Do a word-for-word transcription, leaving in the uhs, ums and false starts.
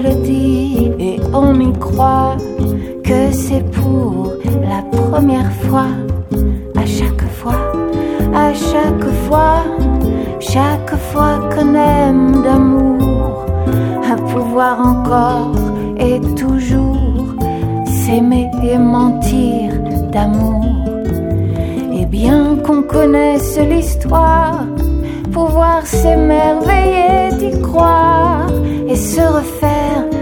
le dit et on y croit que c'est pour la première fois. À chaque fois, à chaque fois, chaque fois qu'on aime d'amour, à pouvoir encore et toujours s'aimer et mentir d'amour. Et bien qu'on connaisse l'histoire, pouvoir s'émerveiller d'y croire et se refaire